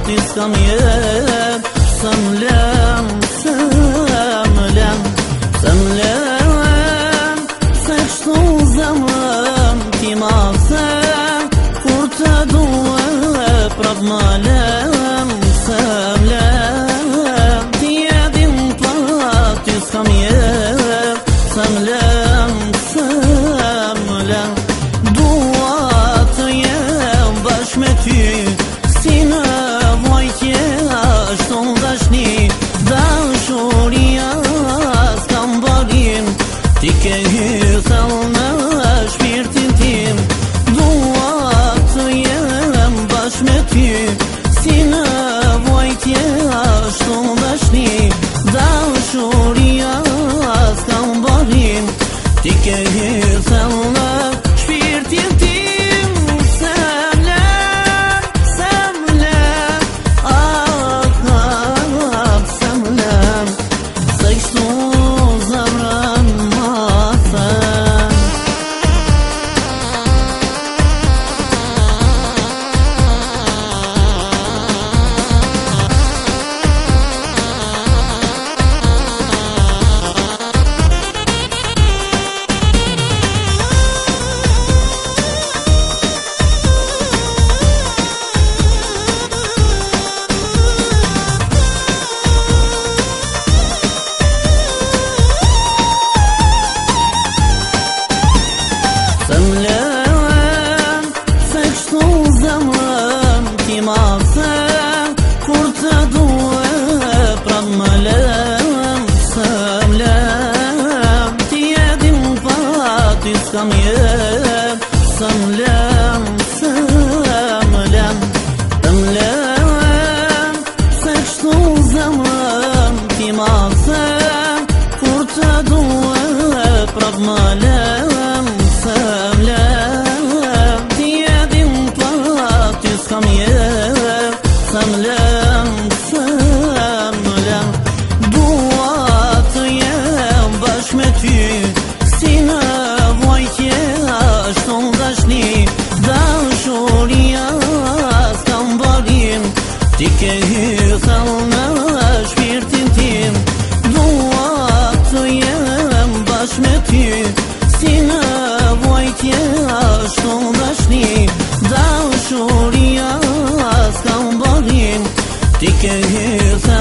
ti s'kam jep. Sa m'lem, se m'lem, se m'lem, se kështu zemrën ti ma them. Kur të duhe prap ma lem, se m'lem, ti e din pa ti s'kam jep. Se m'lem, se m'lem, dua të jem bashk me ty, si në vojtje ashtu dashni. Dashuria s'kam barin, ti ke hythel në shpirtin tim. Dua të jem bashk me ty, si në vojtje ashtu dashni. Dashuria s'kam barin, ti ke hythel në shpirtin tim. Se m'lem, se m'lem, se m'lem, se kështu zemrën ma them. Se m'lem, se kështu zemrën ti ma them. Kur të duhe prap më lem, se m'lem, ti e din pa ti s'kam jep. Se m'lem, se m'lem, se m'lem, se kështu zemrën ti ma them. Kur të duhe prap më lem, se m'lem, ti e din pa ti s'kam jep. Se m'lem, se m'lem, dua të jem bashk me ty, si në vojtje ashtu dashni. Dashuria s'kam barin, ti ke hythel në shpirtin tim. Dua të jem bashk me ty, si në vojtje ashtu dashni. Dashuria s'kam barin, ti ke hythel